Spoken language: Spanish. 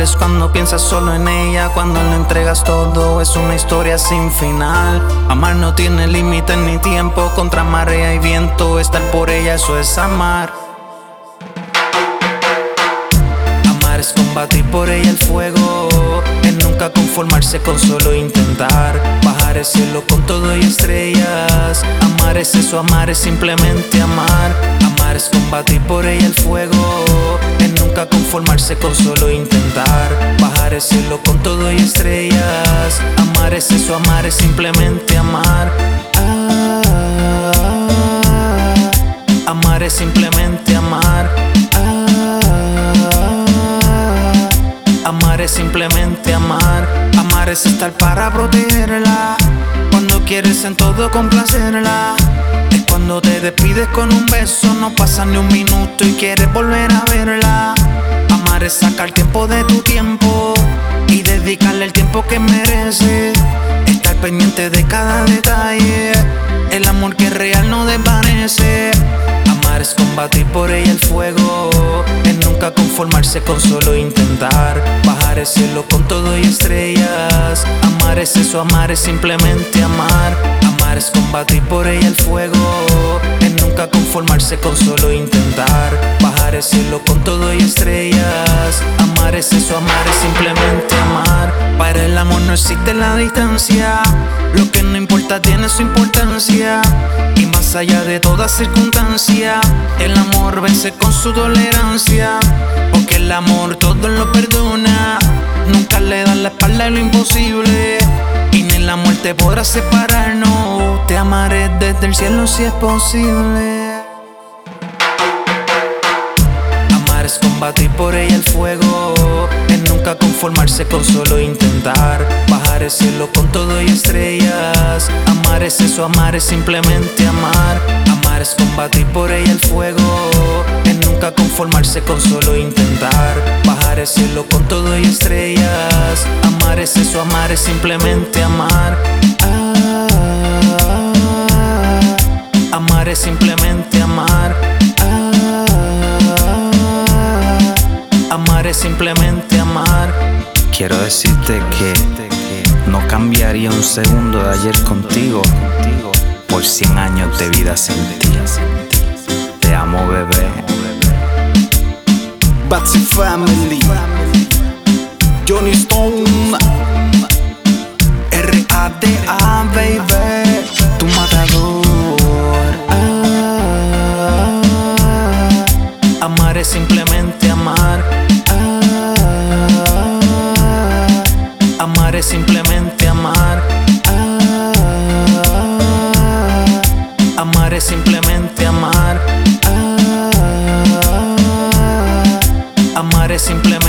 es cuando piensas solo en ella, cuando le entregas todo, es una historia sin final. Amar no tiene límite ni tiempo, contra marea y viento, estar por ella, eso es amar. Amar es combatir por ella el fuego, es nunca conformarse con solo intentar bajar el cielo con todo y estrellas. Amar es eso, amar es simplemente amar. Amar es combatir por ella el fuego, es nunca conformarse con solo intentar bajar el cielo con todo y estrellas. Amar es eso, amar es simplemente amar. Amar es simplemente amar. Amar es simplemente amar. Amar es estar para protegerla, cuando quieres en todo complacerla. Es cuando te despides con un beso, no pasa ni un minuto y quieres volver a verla. Amar es sacar tiempo de tu tiempo y dedicarle el tiempo que merece. Estar pendiente de cada detalle, el amor que es real no desvanece. Amar es combatir por ella el fuego, es nunca conformarse con solo intentar bajar el cielo con todo y estrellas. Amar es eso, amar es simplemente amar. Amar es combatir por ella el fuego, es nunca conformarse con solo intentar bajar el cielo con todo y estrellas. Amar es eso, amar es simplemente amar. Para el amor no existe la distancia, lo que no importa tiene su importancia. Y más allá de toda circunstancia, el amor vence con su tolerancia, porque el amor todo lo perdona, nunca le da la espalda a lo imposible, y ni la muerte podrá separarnos. Te amaré desde el cielo si es posible. Amar es combatir por ella el fuego, es nunca conformarse con solo intentar bajar el cielo con todo y estrellas. Amar es eso, amar es simplemente amar. Amar es combatir por ella el fuego, es nunca conformarse con solo intentar bajar el cielo con todo y estrellas. Amar es eso, amar es simplemente amar. Amar es simplemente amar. Amar es simplemente amar. Quiero decirte que no cambiaría un segundo de ayer contigo por 100 años de vida sin ti. Te amo, bebé. Batsy Family, Johnny Stone, R.A.D.A. baby, tu matador. Amar es simplemente amar. Amar es simplemente amar. Amar es simplemente amar. Amar es simplemente